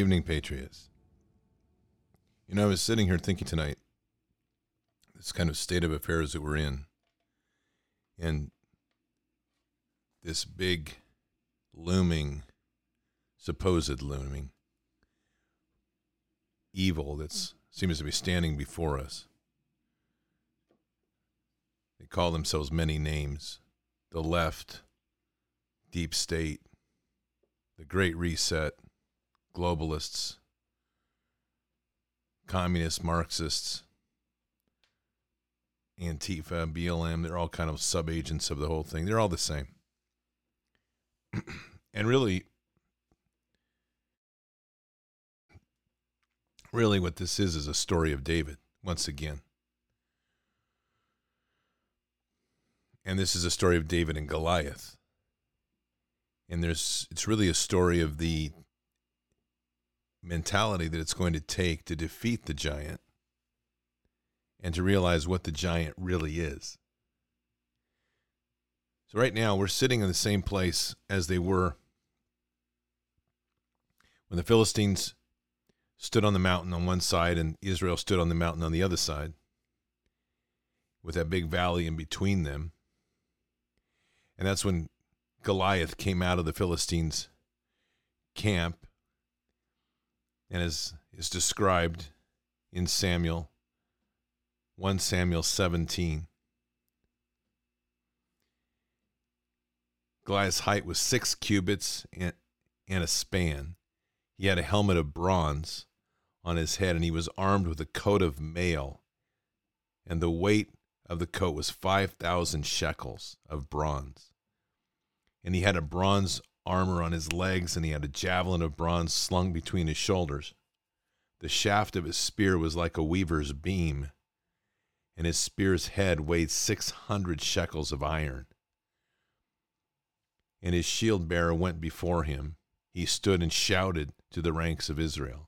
evening, Patriots. You know, I was sitting here thinking tonight, this kind of state of affairs that we're in, and this big supposed looming evil that seems to be standing before us. They call themselves many names: the left, deep state, the Great Reset, globalists, communists, Marxists, Antifa, BLM. They're all kind of sub-agents of the whole thing. They're all the same. And really what this is a story of David, once again. And this is a story of David and Goliath. And it's really a story of the mentality that it's going to take to defeat the giant and to realize what the giant really is. So right now we're sitting in the same place as they were when the Philistines stood on the mountain on one side and Israel stood on the mountain on the other side, with that big valley in between them. And that's when Goliath came out of the Philistines' camp, and is described in 1 Samuel 17. Goliath's height was 6 cubits and a span. He had a helmet of bronze on his head, and he was armed with a coat of mail, and the weight of the coat was 5,000 shekels of bronze. And he had a bronze armor on his legs, and he had a javelin of bronze slung between his shoulders. The shaft of his spear was like a weaver's beam, and his spear's head weighed 600 shekels of iron. And his shield bearer went before him. He stood and shouted to the ranks of Israel,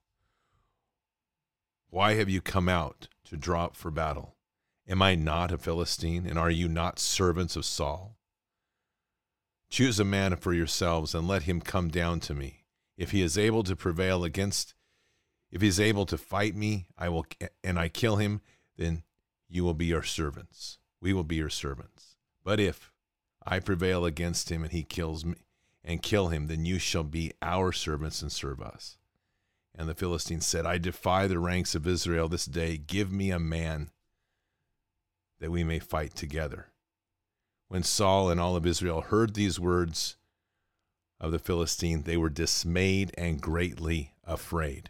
"Why have you come out to draw up for battle? Am I not a Philistine, and are you not servants of Saul? Choose a man for yourselves, and let him come down to me. If he is able to fight me, I kill him, then you will be your servants. We will be your servants. But if I prevail against him and he kills me and kill him, then you shall be our servants and serve us." And the Philistines said, "I defy the ranks of Israel this day. Give me a man that we may fight together." When Saul and all of Israel heard these words of the Philistine, they were dismayed and greatly afraid.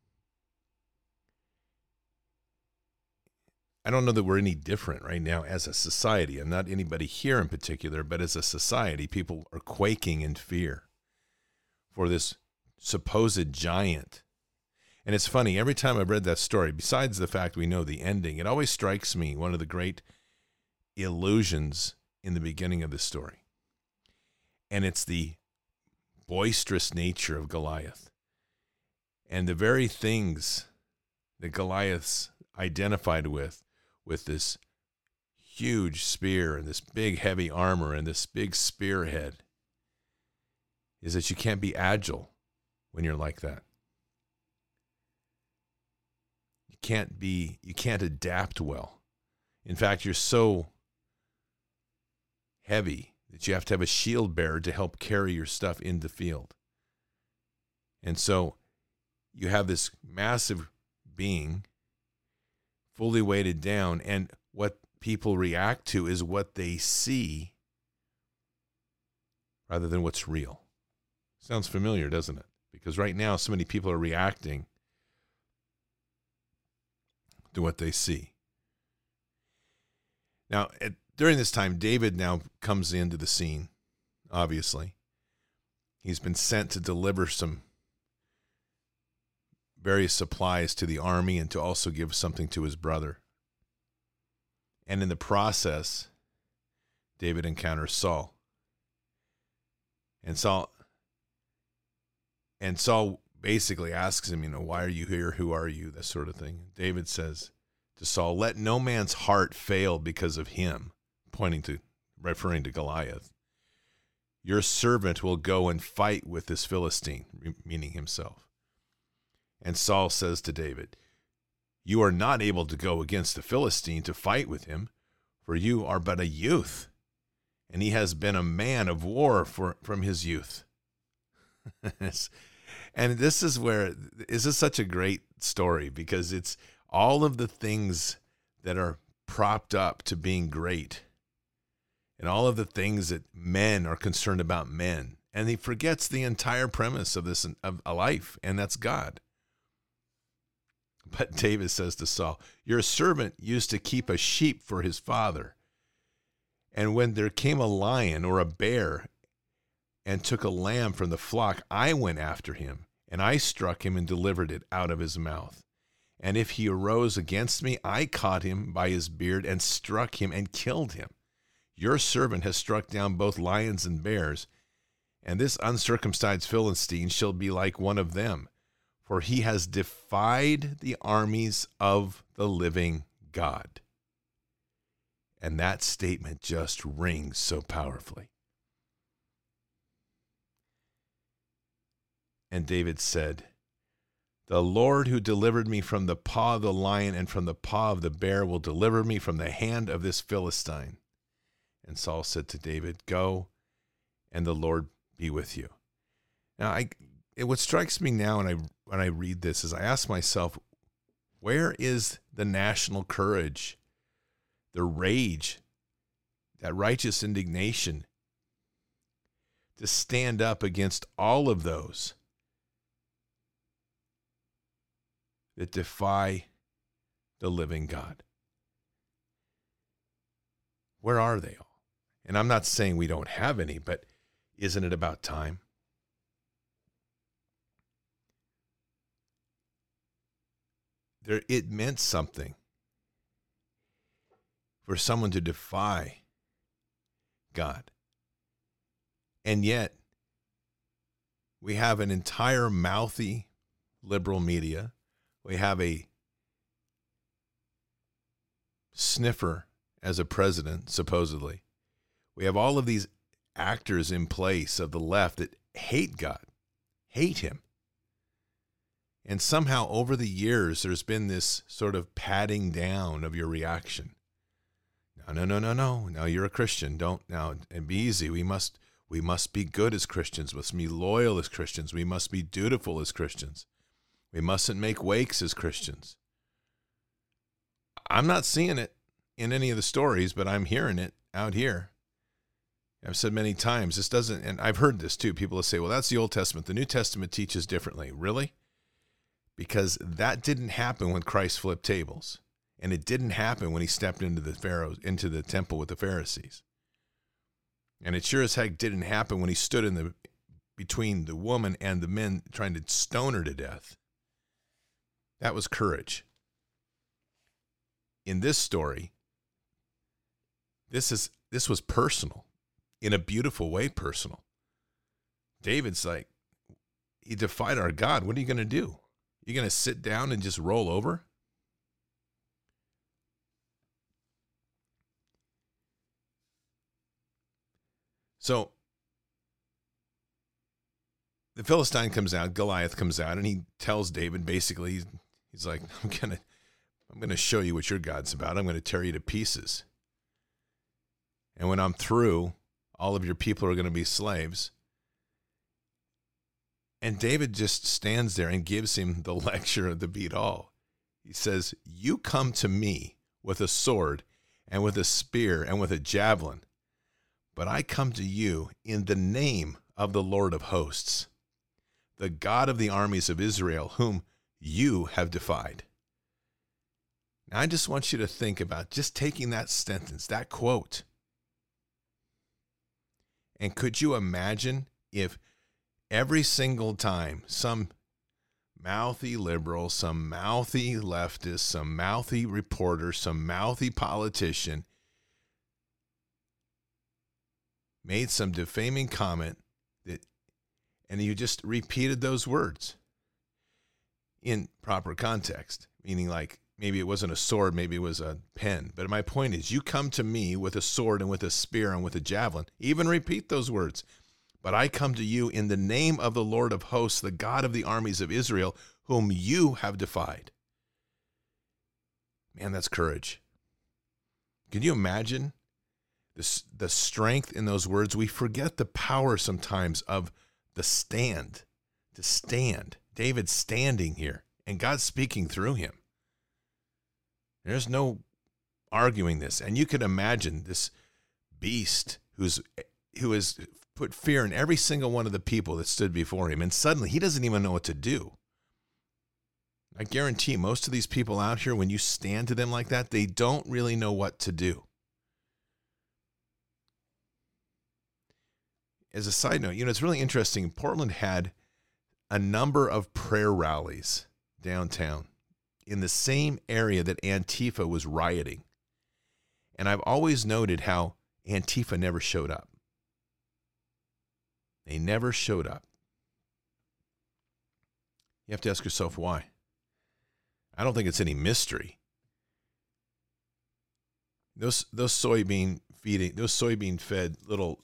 I don't know that we're any different right now as a society, and not anybody here in particular, but as a society, people are quaking in fear for this supposed giant. And it's funny, every time I've read that story, besides the fact we know the ending, it always strikes me one of the great illusions in the beginning of the story. And it's the boisterous nature of Goliath. And the very things that Goliath's identified with this huge spear and this big heavy armor and this big spearhead, is that you can't be agile when you're like that. You can't adapt well. In fact, you're so heavy that you have to have a shield bearer to help carry your stuff in the field. And so you have this massive being fully weighted down, and what people react to is what they see rather than what's real. Sounds familiar, doesn't it? Because right now so many people are reacting to what they see. Now, during this time, David now comes into the scene, obviously. He's been sent to deliver some various supplies to the army and to also give something to his brother. And in the process, David encounters Saul. And Saul basically asks him, "Why are you here? Who are you?" That sort of thing. David says to Saul, "Let no man's heart fail because of him," referring to Goliath. "Your servant will go and fight with this Philistine," meaning himself. And Saul says to David, "You are not able to go against the Philistine to fight with him, for you are but a youth, and he has been a man of war from his youth." And this is such a great story, because it's all of the things that are propped up to being great, and all of the things that men are concerned about men. And he forgets the entire premise of this, of a life, and that's God. But David says to Saul, "Your servant used to keep a sheep for his father. And when there came a lion or a bear and took a lamb from the flock, I went after him, and I struck him and delivered it out of his mouth. And if he arose against me, I caught him by his beard and struck him and killed him. Your servant has struck down both lions and bears, and this uncircumcised Philistine shall be like one of them, for he has defied the armies of the living God." And that statement just rings so powerfully. And David said, "The Lord who delivered me from the paw of the lion and from the paw of the bear will deliver me from the hand of this Philistine." And Saul said to David, "Go, and the Lord be with you." Now, what strikes me now when I read this is I ask myself, where is the national courage, the rage, that righteous indignation to stand up against all of those that defy the living God? Where are they all? And I'm not saying we don't have any, but isn't it about time? It meant something for someone to defy God. And yet, we have an entire mouthy liberal media. We have a sniffer as a president, supposedly. We have all of these actors in place of the left that hate God, hate him. And somehow over the years, there's been this sort of patting down of your reaction. No. Now you're a Christian. Don't now, and be easy. We must be good as Christians. We must be loyal as Christians. We must be dutiful as Christians. We mustn't make wakes as Christians. I'm not seeing it in any of the stories, but I'm hearing it out here. I've said many times, this doesn't, and I've heard this too. People will say, well, that's the Old Testament. The New Testament teaches differently. Really? Because that didn't happen when Christ flipped tables. And it didn't happen when he stepped into the temple with the Pharisees. And it sure as heck didn't happen when he stood between the woman and the men trying to stone her to death. That was courage. In this story, this was personal, in a beautiful way personal. David's like, he defied our God. What are you going to do? You going to sit down and just roll over? So the Philistine comes out, Goliath comes out, and he tells David basically, he's like, I'm gonna show you what your God's about. I'm going to tear you to pieces. And when I'm through, all of your people are going to be slaves. And David just stands there and gives him the lecture of the beat all. He says, you come to me with a sword and with a spear and with a javelin, but I come to you in the name of the Lord of hosts, the God of the armies of Israel, whom you have defied. Now, I just want you to think about just taking that sentence, that quote. And could you imagine if every single time some mouthy liberal, some mouthy leftist, some mouthy reporter, some mouthy politician made some defaming comment and you just repeated those words in proper context, meaning like maybe it wasn't a sword, maybe it was a pen. But my point is, you come to me with a sword and with a spear and with a javelin, even repeat those words. But I come to you in the name of the Lord of hosts, the God of the armies of Israel, whom you have defied. Man, that's courage. Can you imagine the strength in those words? We forget the power sometimes of the stand, to stand. David standing here and God speaking through him. There's no arguing this. And you could imagine this beast who has put fear in every single one of the people that stood before him. And suddenly he doesn't even know what to do. I guarantee most of these people out here, when you stand to them like that, they don't really know what to do. As a side note, it's really interesting. Portland had a number of prayer rallies downtown in the same area that Antifa was rioting. And I've always noted how Antifa never showed up. They never showed up. You have to ask yourself why. I don't think it's any mystery. Those soybean fed little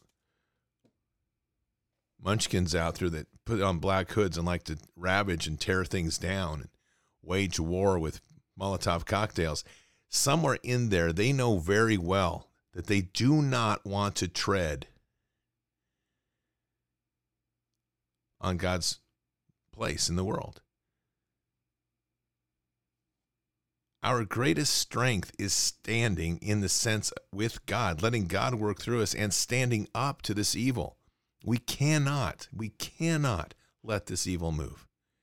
munchkins out there that put on black hoods and like to ravage and tear things down and wage war with Molotov cocktails. Somewhere in there, they know very well that they do not want to tread on God's place in the world. Our greatest strength is standing in the sense with God, letting God work through us and standing up to this evil. We cannot let this evil move.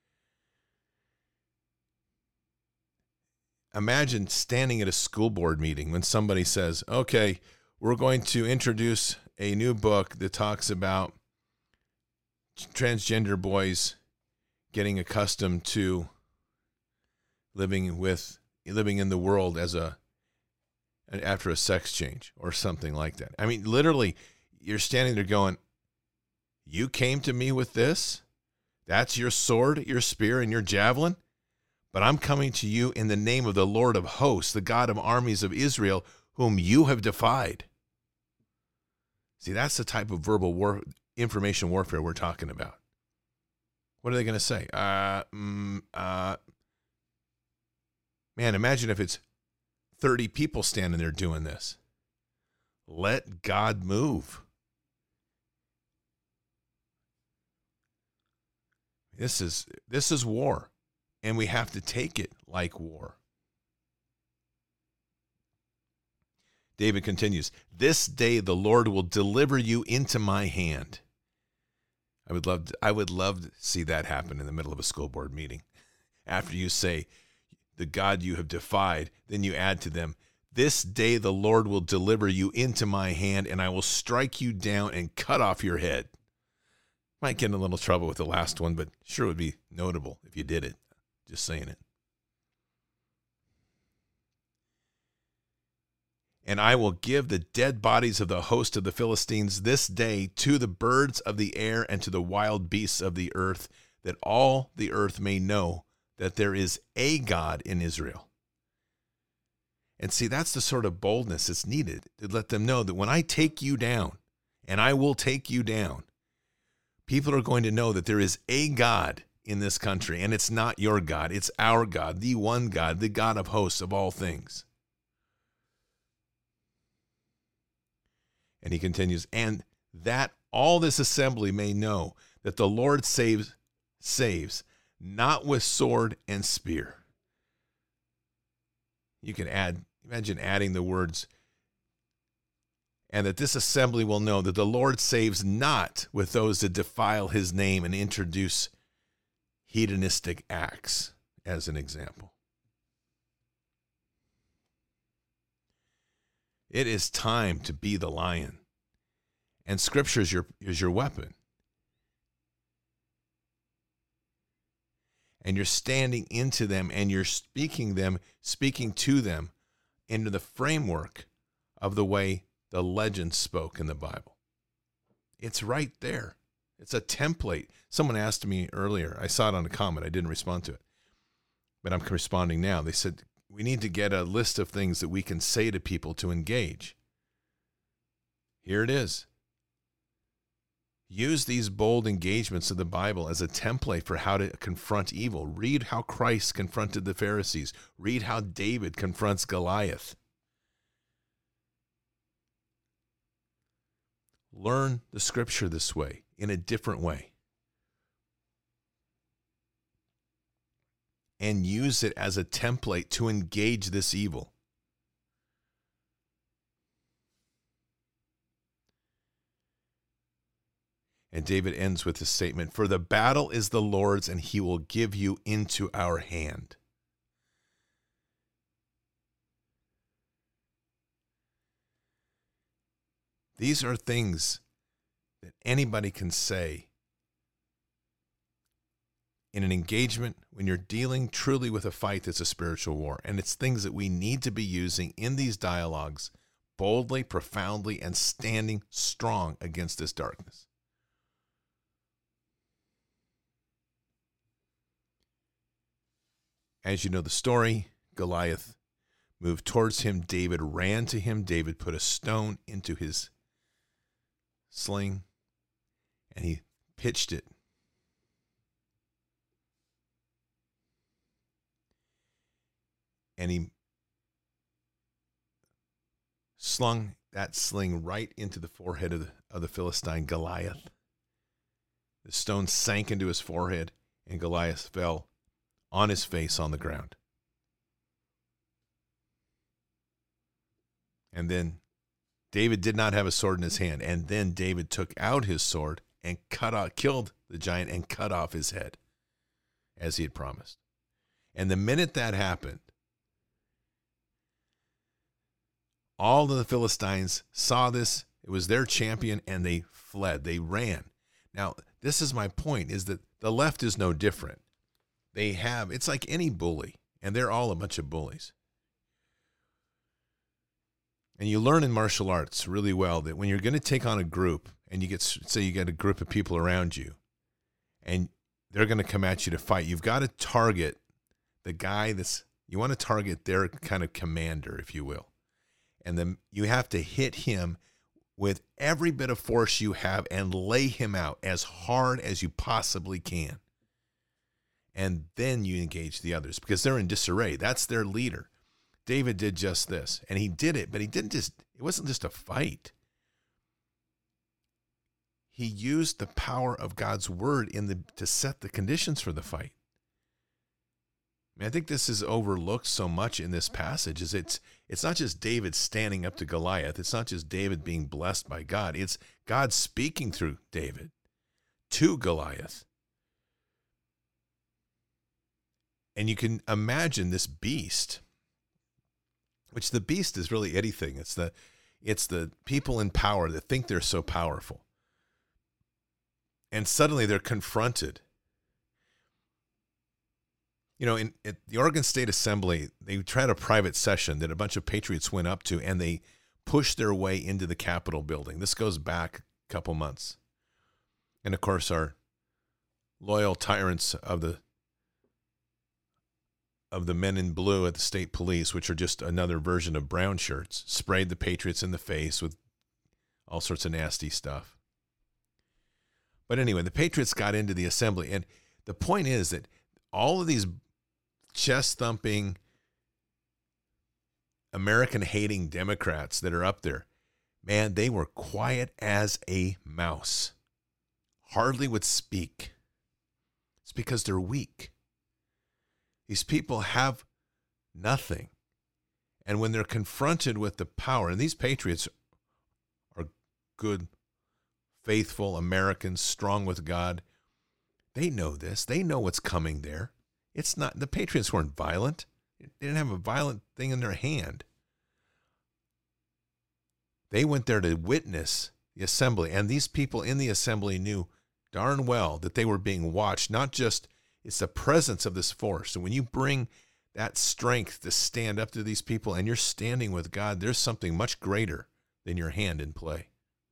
Imagine standing at a school board meeting when somebody says, okay, we're going to introduce a new book that talks about transgender boys getting accustomed to living in the world after a sex change or something like that. I mean, literally, you're standing there going, you came to me with this? That's your sword, your spear, and your javelin? But I'm coming to you in the name of the Lord of hosts, the God of armies of Israel, whom you have defied. See, that's the type of verbal information warfare we're talking about. What are they going to say? Man, imagine if it's 30 people standing there doing this. Let God move. This is war, and we have to take it like war. David continues, this day the Lord will deliver you into my hand. I would love to see that happen in the middle of a school board meeting. After you say, the God you have defied, then you add to them, this day the Lord will deliver you into my hand, and I will strike you down and cut off your head. Might get in a little trouble with the last one, but sure would be notable if you did it. Just saying it. And I will give the dead bodies of the host of the Philistines this day to the birds of the air and to the wild beasts of the earth, that all the earth may know that there is a God in Israel. And see, that's the sort of boldness that's needed to let them know that when I take you down, and I will take you down, people are going to know that there is a God in this country, and it's not your God. It's our God, the one God, the God of hosts of all things. And he continues, and that all this assembly may know that the Lord saves, not with sword and spear. You can imagine adding the words, and that this assembly will know that the Lord saves not with those that defile his name and introduce hedonistic acts, as an example. It is time to be the lion. And Scripture is your weapon. And you're standing into them, and you're speaking to them into the framework of the way the legends spoke in the Bible. It's right there. It's a template. Someone asked me earlier, I saw it on a comment, I didn't respond to it, but I'm responding now. They said, we need to get a list of things that we can say to people to engage. Here it is. Use these bold engagements of the Bible as a template for how to confront evil. Read how Christ confronted the Pharisees. Read how David confronts Goliath. Learn the scripture this way, in a different way. And use it as a template to engage this evil. And David ends with this statement, "For the battle is the Lord's, and he will give you into our hand." These are things that anybody can say in an engagement when you're dealing truly with a fight that's a spiritual war. And it's things that we need to be using in these dialogues boldly, profoundly, and standing strong against this darkness. As you know the story, Goliath moved towards him. David ran to him. David put a stone into his sling, and he pitched it. And he slung that sling right into the forehead of the Philistine Goliath. The stone sank into his forehead, and Goliath fell on his face on the ground. And then David did not have a sword in his hand. And then David took out his sword and killed the giant and cut off his head, as he had promised. And the minute that happened, all of the Philistines saw this. It was their champion, and they fled. They ran. Now, this is my point, is that the left is no different. It's like any bully, and they're all a bunch of bullies. And you learn in martial arts really well that when you're going to take on a group, and you get a group of people around you, and they're going to come at you to fight, you've got to target the guy you want to target their kind of commander, if you will. And then you have to hit him with every bit of force you have and lay him out as hard as you possibly can. And then you engage the others because they're in disarray. That's their leader. David did just this, and he did it, but it wasn't just a fight. He used the power of God's word to set the conditions for the fight. I think this is overlooked so much in this passage. It's not just David standing up to Goliath. It's not just David being blessed by God. It's God speaking through David to Goliath. And you can imagine this beast, which the beast is really anything. It's the people in power that think they're so powerful. And suddenly they're confronted. You know, at the Oregon State Assembly, they tried a private session that a bunch of patriots went up to, and they pushed their way into the Capitol building. This goes back a couple months. And, of course, our loyal tyrants of the men in blue at the state police, which are just another version of brown shirts, sprayed the patriots in the face with all sorts of nasty stuff. But anyway, the patriots got into the assembly, and the point is that all of these chest-thumping, American-hating Democrats that are up there, man, they were quiet as a mouse. Hardly would speak. It's because they're weak. These people have nothing. And when they're confronted with the power, and these patriots are good, faithful Americans, strong with God, they know this. They know what's coming there. It's not, the patriots weren't violent. They didn't have a violent thing in their hand. They went there to witness the assembly. And these people in the assembly knew darn well that they were being watched. Not just, it's the presence of this force. And when you bring that strength to stand up to these people and you're standing with God, there's something much greater than your hand in play.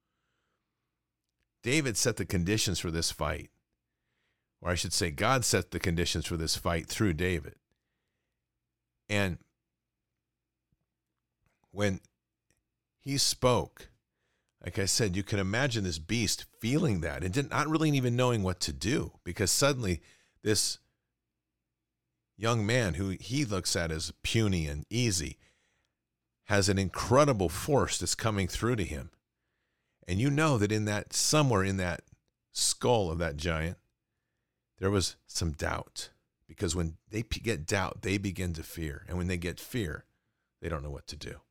David set the conditions for this fight. Or I should say, God set the conditions for this fight through David. And when he spoke, like I said, you can imagine this beast feeling that and not really even knowing what to do, because suddenly this young man who he looks at as puny and easy has an incredible force that's coming through to him. And you know that somewhere in that skull of that giant, there was some doubt. Because when they get doubt, they begin to fear. And when they get fear, they don't know what to do.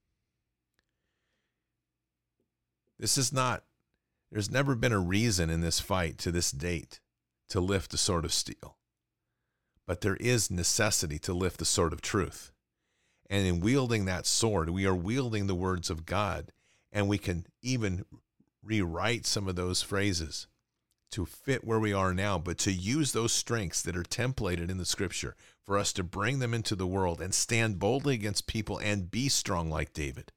There's never been a reason in this fight to this date to lift the sword of steel. But there is necessity to lift the sword of truth. And in wielding that sword, we are wielding the words of God. And we can even rewrite some of those phrases to fit where we are now, but to use those strengths that are templated in the scripture for us to bring them into the world and stand boldly against people and be strong like David.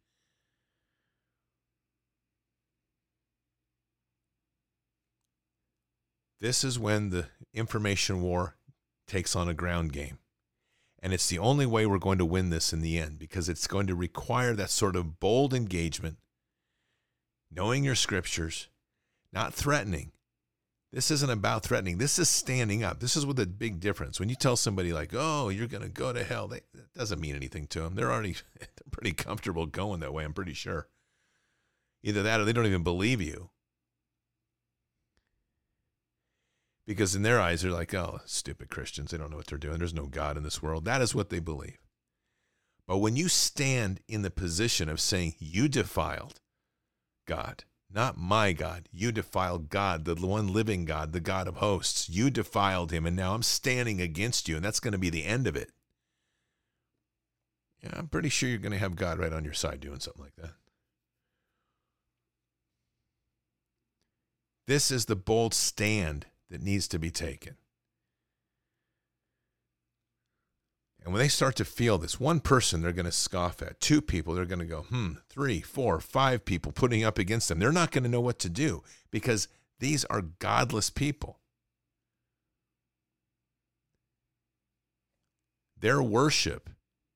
This is when the information war takes on a ground game. And it's the only way we're going to win this in the end, because it's going to require that sort of bold engagement, knowing your scriptures, not threatening. This isn't about threatening. This is standing up. This is with a big difference. When you tell somebody like, oh, you're going to go to hell, that doesn't mean anything to them. They're pretty comfortable going that way, I'm pretty sure. Either that or they don't even believe you. Because in their eyes, they're like, oh, stupid Christians. They don't know what they're doing. There's no God in this world. That is what they believe. But when you stand in the position of saying, you defiled God, not my God, you defiled God, the one living God, the God of hosts. You defiled him, and now I'm standing against you, and that's going to be the end of it. Yeah, I'm pretty sure you're going to have God right on your side doing something like that. This is the bold stand that needs to be taken. And when they start to feel this, one person they're going to scoff at, two people they're going to go, 3, 4, 5 people putting up against them. They're not going to know what to do, because these are godless people. Their worship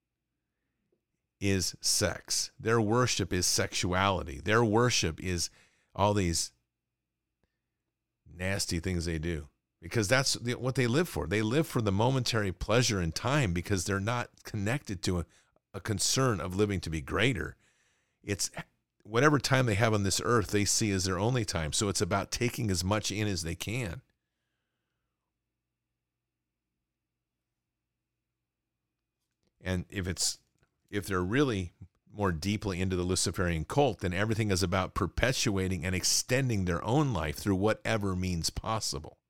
is sex. Their worship is sexuality. Their worship is all these nasty things they do, because that's what they live for. They live for the momentary pleasure in time, because they're not connected to a concern of living to be greater. It's whatever time they have on this earth they see as their only time. So it's about taking as much in as they can. And if they're really more deeply into the Luciferian cult, then everything is about perpetuating and extending their own life through whatever means possible.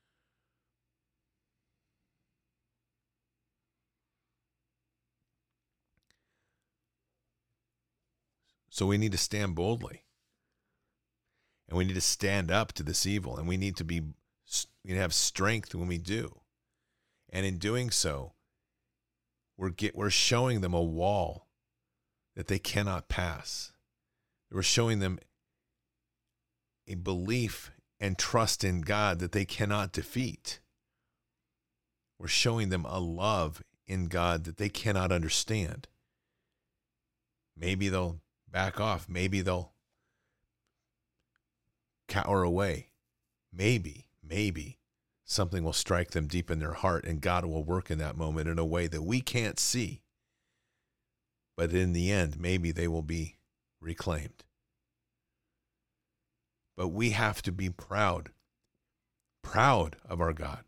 So we need to stand boldly, and we need to stand up to this evil, and we need to have strength when we do. And in doing so, we're showing them a wall that they cannot pass. We're showing them a belief and trust in God that they cannot defeat. We're showing them a love in God that they cannot understand. Maybe they'll back off. Maybe they'll cower away. Maybe something will strike them deep in their heart, and God will work in that moment in a way that we can't see. But in the end, maybe they will be reclaimed. But we have to be proud of our God.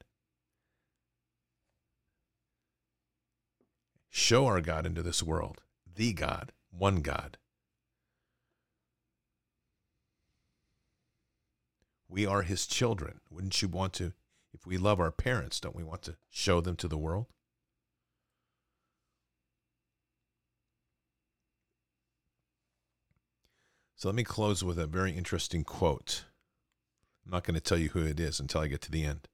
Show our God into this world, the God, one God. We are his children. Wouldn't you want to, if we love our parents, don't we want to show them to the world? So let me close with a very interesting quote. I'm not going to tell you who it is until I get to the end.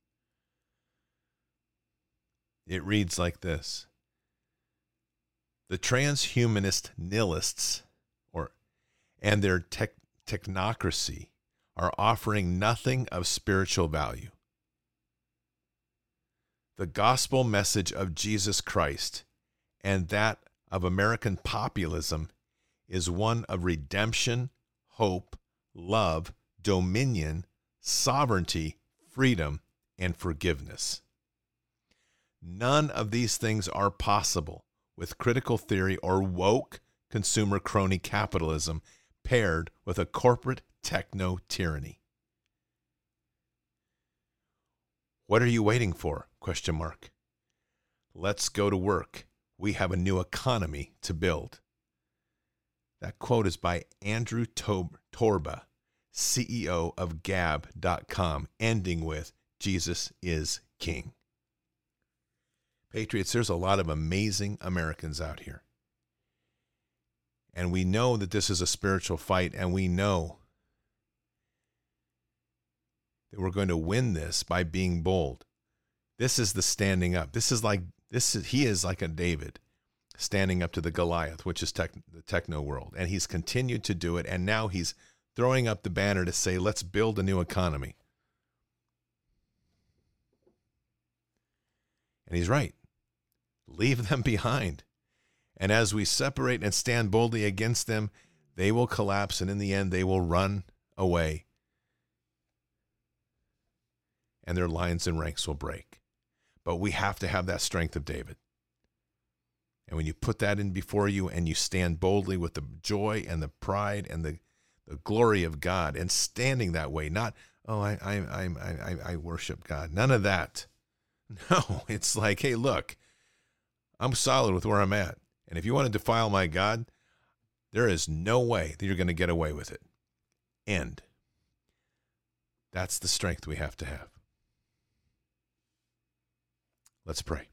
It reads like this: the transhumanist nihilists and their technocracy are offering nothing of spiritual value. The gospel message of Jesus Christ and that of American populism is one of redemption, hope, love, dominion, sovereignty, freedom, and forgiveness. None of these things are possible with critical theory or woke consumer crony capitalism paired with a corporate techno tyranny. What are you waiting for? ? Let's go to work. We have a new economy to build. That quote is by Andrew Torba, CEO of Gab.com, ending with, Jesus is King. Patriots, there's a lot of amazing Americans out here. And we know that this is a spiritual fight, and we know that we're going to win this by being bold. This is the standing up. He is like a David standing up to the Goliath, which is the techno world. And he's continued to do it, and now he's throwing up the banner to say, let's build a new economy. And he's right. Leave them behind. And as we separate and stand boldly against them, they will collapse, and in the end, they will run away. And their lines and ranks will break. But we have to have that strength of David. And when you put that in before you and you stand boldly with the joy and the pride and the glory of God, and standing that way, not, I worship God. None of that. No, it's like, hey, look, I'm solid with where I'm at. And if you want to defile my God, there is no way that you're going to get away with it. End. That's the strength we have to have. Let's pray.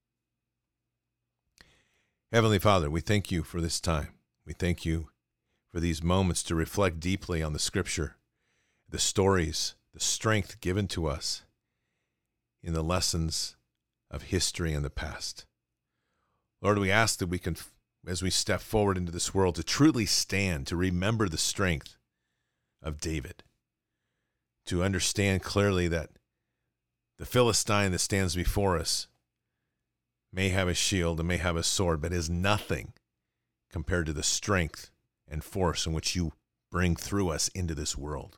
Heavenly Father, we thank you for this time. We thank you for these moments to reflect deeply on the Scripture, the stories, the strength given to us in the lessons of history and the past. Lord, we ask that we can, as we step forward into this world, to truly stand, to remember the strength of David, to understand clearly that the Philistine that stands before us may have a shield and may have a sword, but is nothing compared to the strength and force in which you bring through us into this world.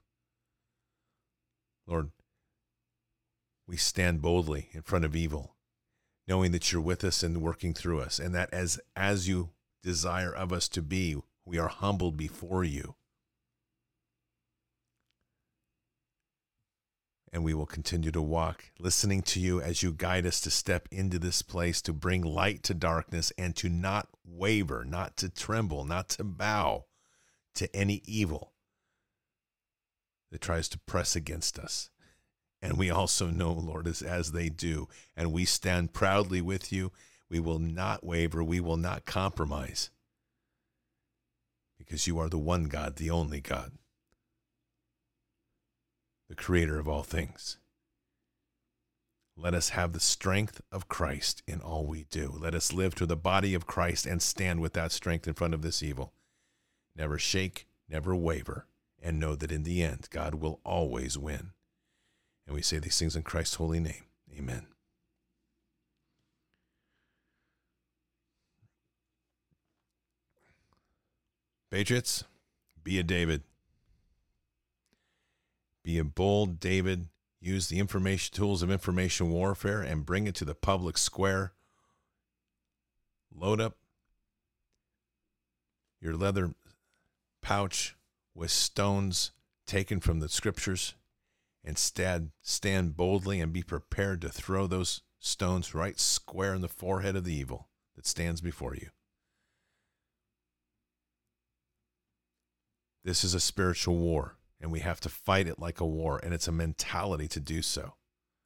Lord, we stand boldly in front of evil, knowing that you're with us and working through us, and that as you desire of us to be, we are humbled before you. And we will continue to walk, listening to you as you guide us to step into this place, to bring light to darkness, and to not waver, not to tremble, not to bow to any evil that tries to press against us. And we also know, Lord, as they do, and we stand proudly with you, we will not waver, we will not compromise, because you are the one God, the only God, the creator of all things. Let us have the strength of Christ in all we do. Let us live to the body of Christ and stand with that strength in front of this evil. Never shake, never waver, and know that in the end, God will always win. And we say these things in Christ's holy name. Amen. Patriots, be a David. Be a bold David. Use the tools of information warfare and bring it to the public square. Load up your leather pouch with stones taken from the Scriptures, and stand boldly and be prepared to throw those stones right square in the forehead of the evil that stands before you. This is a spiritual war, and we have to fight it like a war, and it's a mentality to do so.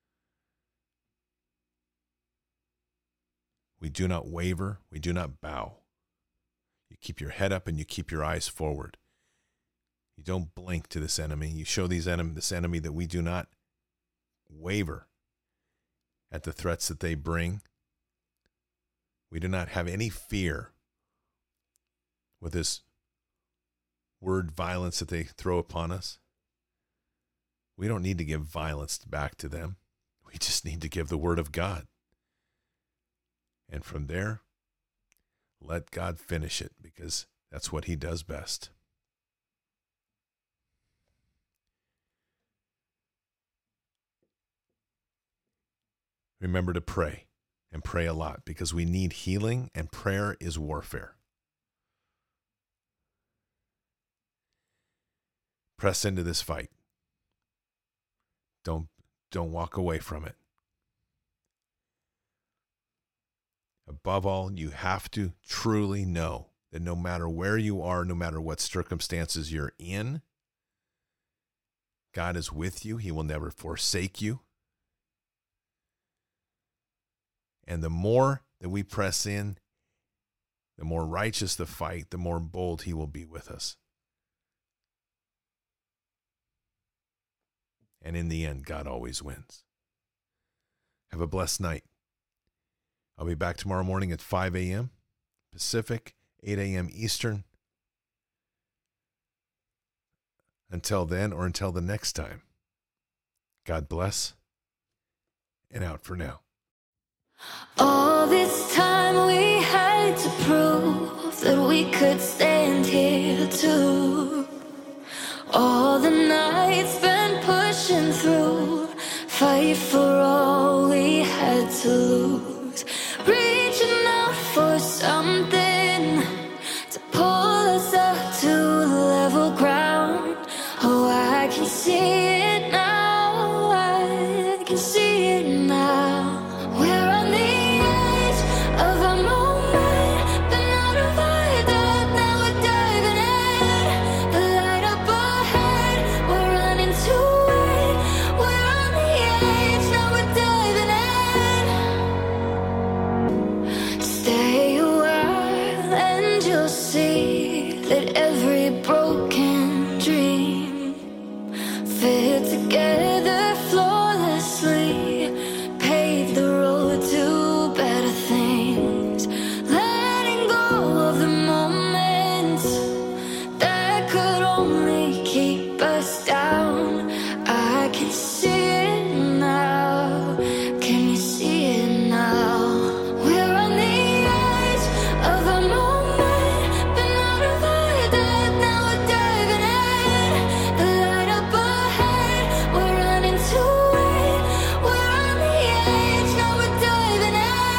We do not waver. We do not bow. You keep your head up and you keep your eyes forward. You don't blink to this enemy. You show this enemy that we do not waver at the threats that they bring. We do not have any fear with this word violence that they throw upon us. We don't need to give violence back to them. We just need to give the word of God. And from there, let God finish it, because that's what he does best. Remember to pray, and pray a lot, because we need healing, and prayer is warfare. Press into this fight. Don't walk away from it. Above all, you have to truly know that no matter where you are, no matter what circumstances you're in, God is with you. He will never forsake you. And the more that we press in, the more righteous the fight, the more bold He will be with us. And in the end, God always wins. Have a blessed night. I'll be back tomorrow morning at 5 a.m. Pacific, 8 a.m. Eastern. Until then, or until the next time, God bless, and out for now. All this time we had to prove that we could stand here too. All the nights spent pushing through, fight for all we had to lose. Reaching out for something to pull us up to level ground. Oh, I can see it now, I can see it now. We're on the edge of a moment, been out of our depth, now we're diving in. The light up ahead, we're running to it. We're on the edge, now we're diving in. Stay a while and you'll see that every broken dream fit together flawlessly, pave the road to better things. Letting go of the moments that could only keep us down. I can see it now, can you see it now? We're on the edge of a moment, been out of our depth, now we're diving in. The light up ahead, we're running to it. We're on the edge, now we're diving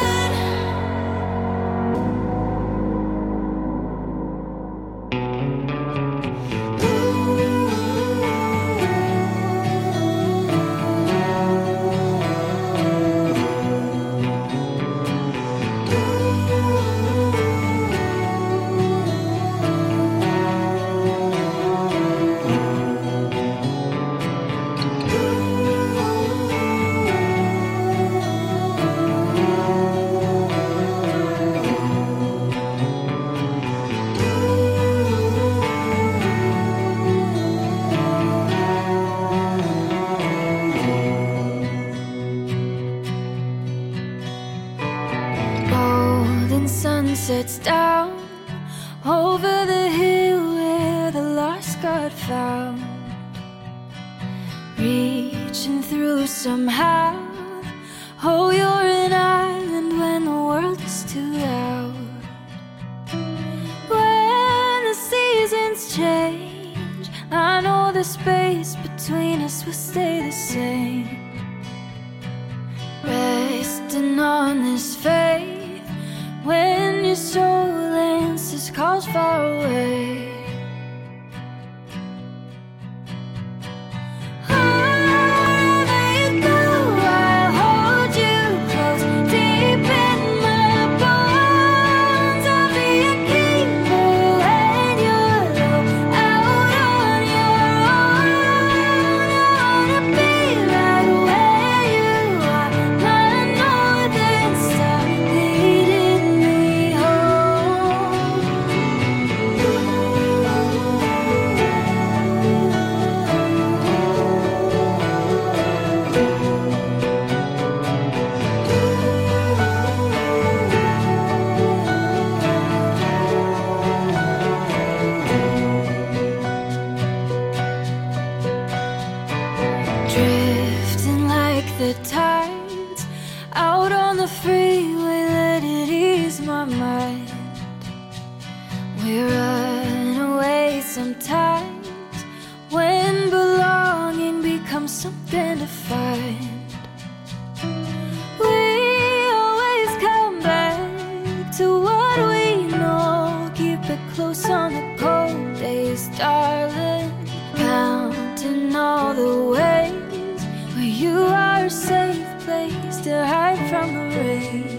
golden sun sets down over the hill where the lost got found. Reaching through somehow. Oh, you're an island when the world is too loud. When the seasons change, I know the space between us will stay the same. Resting on this faith, when your soul answers calls far away. Wherever you go, I'll hold you close, deep in my bones. I'll be a keeper when you're low, out on your own. I wanna be right where you are, my northern star leading me home. Drifting like the tides out on the freeway, let it ease my mind. We run away sometimes when belonging becomes something to find. We it close on the cold days, darling. Counting all the ways where you are a safe place to hide from the rain.